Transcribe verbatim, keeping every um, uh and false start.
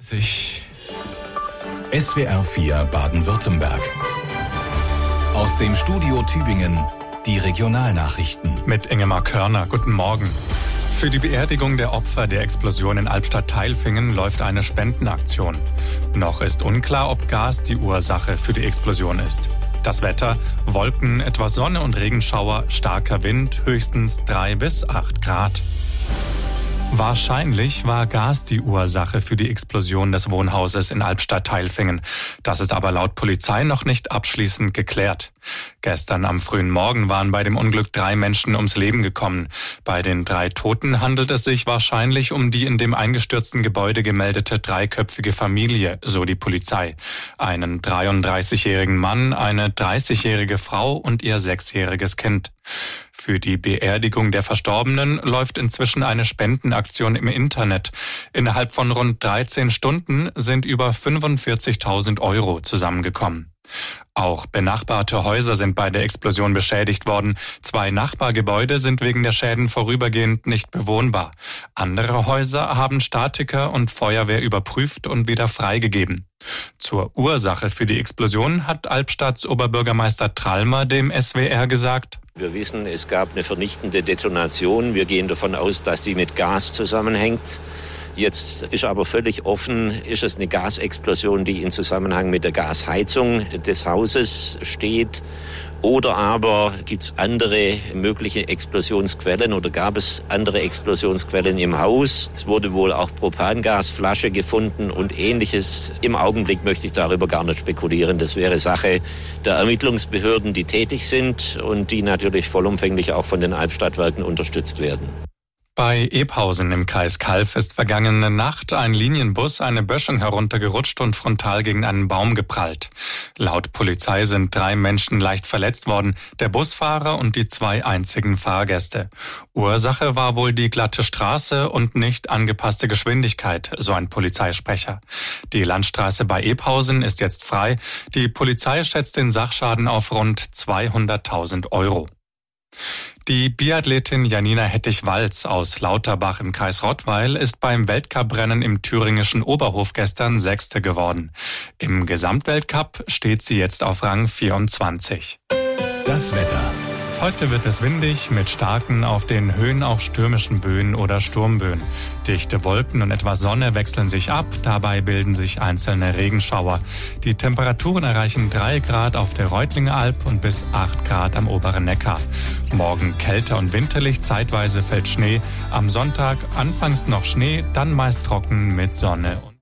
sich. S W R vier Baden-Württemberg. Aus dem Studio Tübingen die Regionalnachrichten. Mit Ingemar Körner. Guten Morgen. Für die Beerdigung der Opfer der Explosion in Albstadt-Tailfingen läuft eine Spendenaktion. Noch ist unklar, ob Gas die Ursache für die Explosion ist. Das Wetter: Wolken, etwas Sonne und Regenschauer, starker Wind, höchstens drei bis acht Grad. Wahrscheinlich war Gas die Ursache für die Explosion des Wohnhauses in Albstadt-Tailfingen. Das ist aber laut Polizei noch nicht abschließend geklärt. Gestern am frühen Morgen waren bei dem Unglück drei Menschen ums Leben gekommen. Bei den drei Toten handelt es sich wahrscheinlich um die in dem eingestürzten Gebäude gemeldete dreiköpfige Familie, so die Polizei. Einen dreiunddreißigjährigen Mann, eine dreißigjährige Frau und ihr sechsjähriges Kind. Für die Beerdigung der Verstorbenen läuft inzwischen eine Spendenaktion im Internet. Innerhalb von rund dreizehn Stunden sind über fünfundvierzigtausend Euro zusammengekommen. Auch benachbarte Häuser sind bei der Explosion beschädigt worden. Zwei Nachbargebäude sind wegen der Schäden vorübergehend nicht bewohnbar. Andere Häuser haben Statiker und Feuerwehr überprüft und wieder freigegeben. Zur Ursache für die Explosion hat Albstadts Oberbürgermeister Trallmer dem S W R gesagt: Wir wissen, es gab eine vernichtende Detonation. Wir gehen davon aus, dass die mit Gas zusammenhängt. Jetzt ist aber völlig offen, ist es eine Gasexplosion, die in Zusammenhang mit der Gasheizung des Hauses steht? Oder aber gibt es andere mögliche Explosionsquellen oder gab es andere Explosionsquellen im Haus? Es wurde wohl auch Propangasflasche gefunden und Ähnliches. Im Augenblick möchte ich darüber gar nicht spekulieren. Das wäre Sache der Ermittlungsbehörden, die tätig sind und die natürlich vollumfänglich auch von den Albstadtwerken unterstützt werden. Bei Ebhausen im Kreis Calw ist vergangene Nacht ein Linienbus eine Böschung heruntergerutscht und frontal gegen einen Baum geprallt. Laut Polizei sind drei Menschen leicht verletzt worden, der Busfahrer und die zwei einzigen Fahrgäste. Ursache war wohl die glatte Straße und nicht angepasste Geschwindigkeit, so ein Polizeisprecher. Die Landstraße bei Ebhausen ist jetzt frei. Die Polizei schätzt den Sachschaden auf rund zweihunderttausend Euro. Die Biathletin Janina Hettich-Walz aus Lauterbach im Kreis Rottweil ist beim Weltcuprennen im thüringischen Oberhof gestern Sechste geworden. Im Gesamtweltcup steht sie jetzt auf Rang vierundzwanzig. Das Wetter. Heute wird es windig, mit starken, auf den Höhen auch stürmischen Böen oder Sturmböen. Dichte Wolken und etwas Sonne wechseln sich ab, dabei bilden sich einzelne Regenschauer. Die Temperaturen erreichen drei Grad auf der Reutlinger Alb und bis acht Grad am oberen Neckar. Morgen kälter und winterlich, zeitweise fällt Schnee. Am Sonntag anfangs noch Schnee, dann meist trocken mit Sonne.